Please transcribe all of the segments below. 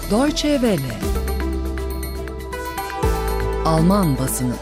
Deutsche Welle. Alman basını.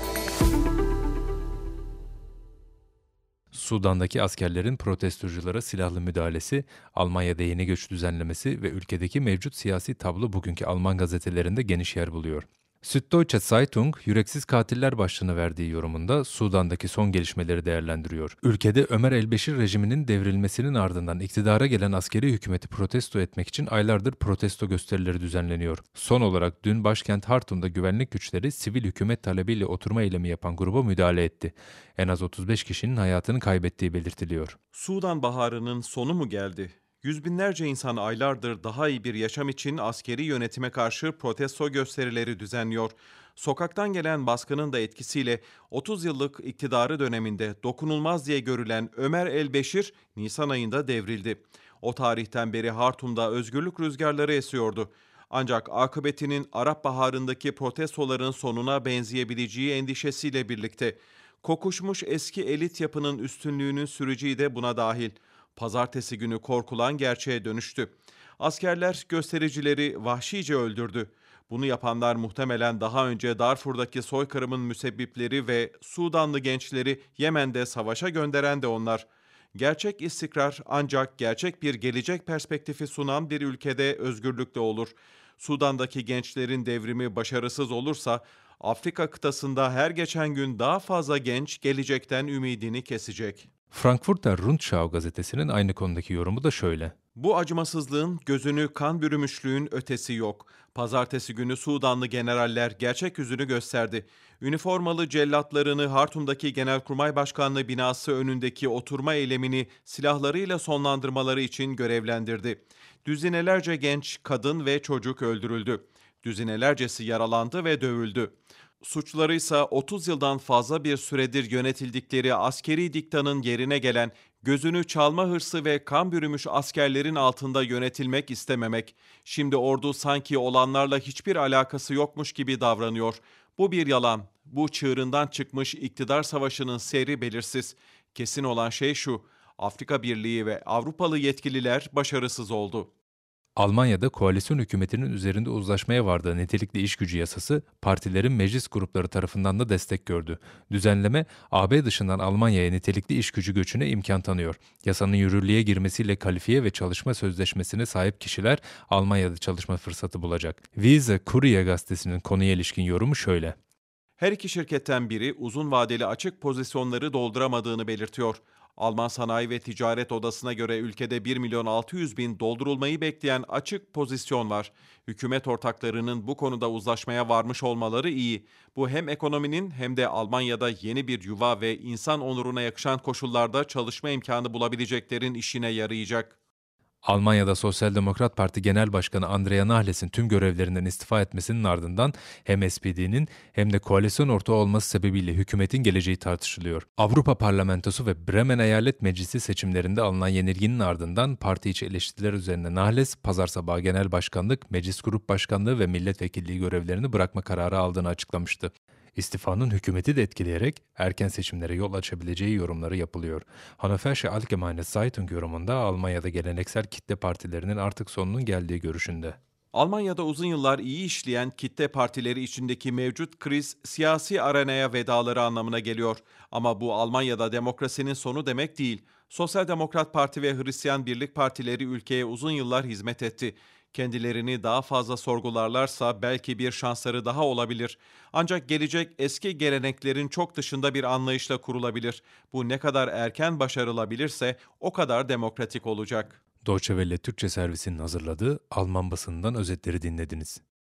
Sudan'daki askerlerin protestoculara silahlı müdahalesi, Almanya'da yeni göç düzenlemesi ve ülkedeki mevcut siyasi tablo bugünkü Alman gazetelerinde geniş yer buluyor. Süddeutsche Zeitung, yüreksiz katiller başlığını verdiği yorumunda Sudan'daki son gelişmeleri değerlendiriyor. Ülkede Ömer el-Beşir rejiminin devrilmesinin ardından iktidara gelen askeri hükümeti protesto etmek için aylardır protesto gösterileri düzenleniyor. Son olarak dün başkent Hartum'da güvenlik güçleri sivil hükümet talebiyle oturma eylemi yapan gruba müdahale etti. En az 35 kişinin hayatını kaybettiği belirtiliyor. Sudan baharının sonu mu geldi? Yüz binlerce insan aylardır daha iyi bir yaşam için askeri yönetime karşı protesto gösterileri düzenliyor. Sokaktan gelen baskının da etkisiyle 30 yıllık iktidarı döneminde dokunulmaz diye görülen Ömer el-Beşir Nisan ayında devrildi. O tarihten beri Hartum'da özgürlük rüzgarları esiyordu. Ancak akıbetinin Arap Baharı'ndaki protestoların sonuna benzeyebileceği endişesiyle birlikte kokuşmuş eski elit yapının üstünlüğünün süreceği de buna dahil. Pazartesi günü korkulan gerçeğe dönüştü. Askerler göstericileri vahşice öldürdü. Bunu yapanlar muhtemelen daha önce Darfur'daki soykırımın müsebbipleri ve Sudanlı gençleri Yemen'de savaşa gönderen de onlar. Gerçek istikrar ancak gerçek bir gelecek perspektifi sunan bir ülkede özgürlükle olur. Sudan'daki gençlerin devrimi başarısız olursa Afrika kıtasında her geçen gün daha fazla genç gelecekten ümidini kesecek. Frankfurter Rundschau gazetesinin aynı konudaki yorumu da şöyle. Bu acımasızlığın, gözünü kan bürümüşlüğün ötesi yok. Pazartesi günü Sudanlı generaller gerçek yüzünü gösterdi. Üniformalı cellatlarını Hartum'daki Genelkurmay Başkanlığı binası önündeki oturma eylemini silahlarıyla sonlandırmaları için görevlendirdi. Düzinelerce genç, kadın ve çocuk öldürüldü. Düzinelercesi yaralandı ve dövüldü. Suçları ise 30 yıldan fazla bir süredir yönetildikleri askeri diktanın yerine gelen gözünü çalma hırsı ve kan bürümüş askerlerin altında yönetilmek istememek. Şimdi ordu sanki olanlarla hiçbir alakası yokmuş gibi davranıyor. Bu bir yalan. Bu çığırından çıkmış iktidar savaşının seyri belirsiz. Kesin olan şey şu: Afrika Birliği ve Avrupalı yetkililer başarısız oldu. Almanya'da koalisyon hükümetinin üzerinde uzlaşmaya vardığı nitelikli işgücü yasası partilerin meclis grupları tarafından da destek gördü. Düzenleme AB dışından Almanya'ya nitelikli işgücü göçüne imkan tanıyor. Yasanın yürürlüğe girmesiyle kalifiye ve çalışma sözleşmesine sahip kişiler Almanya'da çalışma fırsatı bulacak. Wiese Kurier gazetesinin konuya ilişkin yorumu şöyle. Her iki şirketten biri uzun vadeli açık pozisyonları dolduramadığını belirtiyor. Alman Sanayi ve Ticaret Odası'na göre ülkede 1.600.000 doldurulmayı bekleyen açık pozisyon var. Hükümet ortaklarının bu konuda uzlaşmaya varmış olmaları iyi. Bu hem ekonominin hem de Almanya'da yeni bir yuva ve insan onuruna yakışan koşullarda çalışma imkanı bulabileceklerin işine yarayacak. Almanya'da Sosyal Demokrat Parti Genel Başkanı Andrea Nahles'in tüm görevlerinden istifa etmesinin ardından hem SPD'nin hem de koalisyon ortağı olması sebebiyle hükümetin geleceği tartışılıyor. Avrupa Parlamentosu ve Bremen Eyalet Meclisi seçimlerinde alınan yenilginin ardından parti içi eleştiriler üzerine Nahles, pazar sabahı genel başkanlık, meclis grup başkanlığı ve milletvekilliği görevlerini bırakma kararı aldığını açıklamıştı. İstifanın hükümeti de etkileyerek erken seçimlere yol açabileceği yorumları yapılıyor. Hannoversche Allgemeine Zeitung yorumunda Almanya'da geleneksel kitle partilerinin artık sonunun geldiği görüşünde. Almanya'da uzun yıllar iyi işleyen kitle partileri içindeki mevcut kriz siyasi arenaya vedaları anlamına geliyor. Ama bu Almanya'da demokrasinin sonu demek değil. Sosyal Demokrat Parti ve Hristiyan Birlik Partileri ülkeye uzun yıllar hizmet etti. Kendilerini daha fazla sorgularlarsa belki bir şansları daha olabilir. Ancak gelecek eski geleneklerin çok dışında bir anlayışla kurulabilir. Bu ne kadar erken başarılabilirse o kadar demokratik olacak. Deutsche Welle Türkçe servisinin hazırladığı Alman basınından özetleri dinlediniz.